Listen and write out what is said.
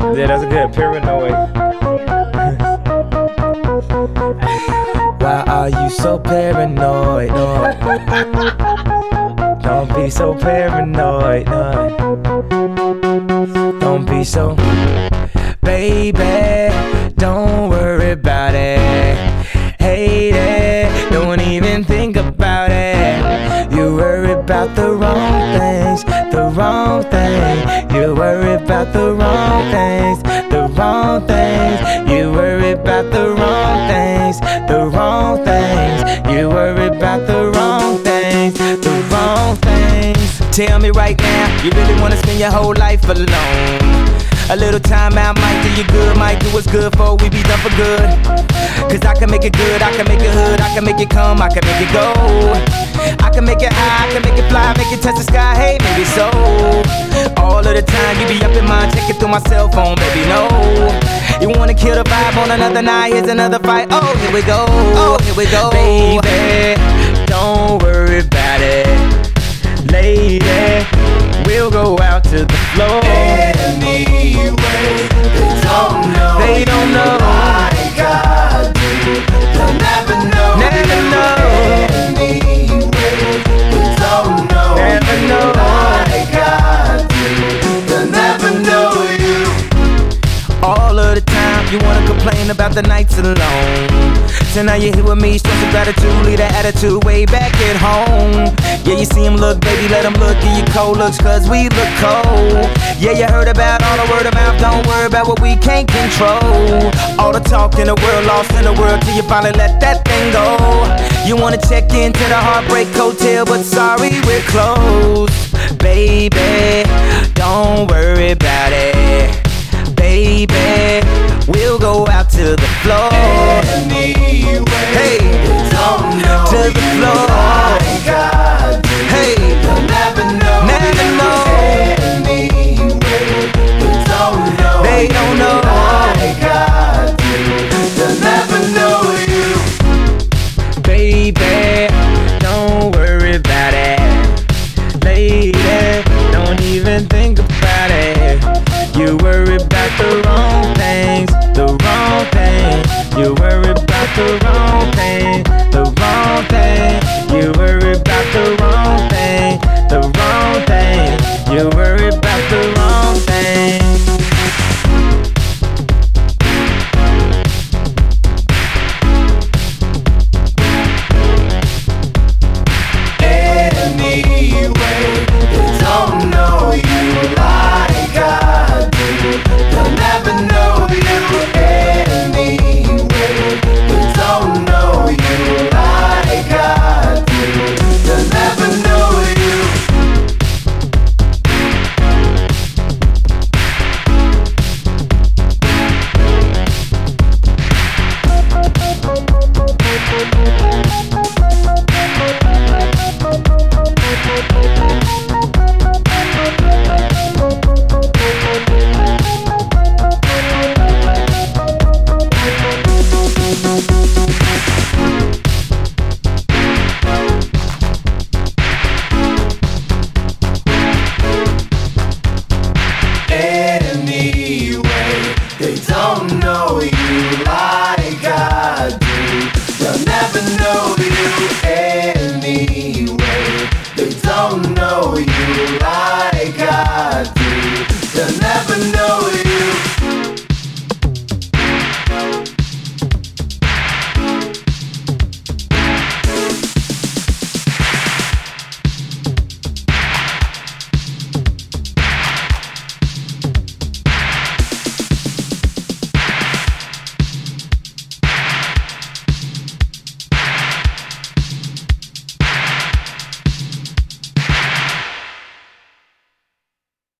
Yeah, that's good. Paranoid. Why are you so paranoid? No. Don't be so paranoid. No. Don't be so. Baby, don't worry about it. Hate it, don't even think about it. You worry about the wrong things, the wrong thing. You worry about the wrong things, the wrong things. You worry about the wrong things, the wrong things. You worry about the wrong things, the wrong things. Tell me right now, you really wanna spend your whole life alone? A little time out might do you good, might do what's good for we be done for good. Cause I can make it good, I can make it hood, I can make it come, I can make it go. I can make it high, I can make it fly, make it touch the sky, hey, maybe so. All of the time you be up in mind, checking through my cell phone, baby, no. You wanna kill the vibe on another night, here's another fight, oh, here we go, oh, here we go. Baby, don't worry about it. Lady, we'll go out to the floor. Anyway, they don't know like I do. They'll never know. Never know. Anyway, they don't know. Never know. Like I do. They'll never know you. All of the time you wanna complain about the nights alone. So now you're here with me, show some gratitude, leave that attitude way back at home. Yeah, you see him look, baby, let him look, give you cold looks, cause we look cold. Yeah, you heard about all the word of mouth, don't worry about what we can't control. All the talk in the world, lost in the world, till you finally let that thing go. You wanna check into the Heartbreak Hotel, but sorry, we're closed. Baby, don't worry about it. Baby, we'll go out to the floor. Anyway, hey, they don't know to the floor. Like I do. Hey, They'll never know. never know. Anyway, they don't know. They don't know. Like I do. They'll never know you. Baby, don't worry about it. Lady, don't even think about it. You worry about the wrong things, the wrong thing. You worry about the wrong thing, the wrong thing. You worry about the wrong thing, the wrong thing. You worry about the wrong thing. Anyway, they don't know you like I do. They'll never know you. Anyway, they don't know you like I do. They'll never know you.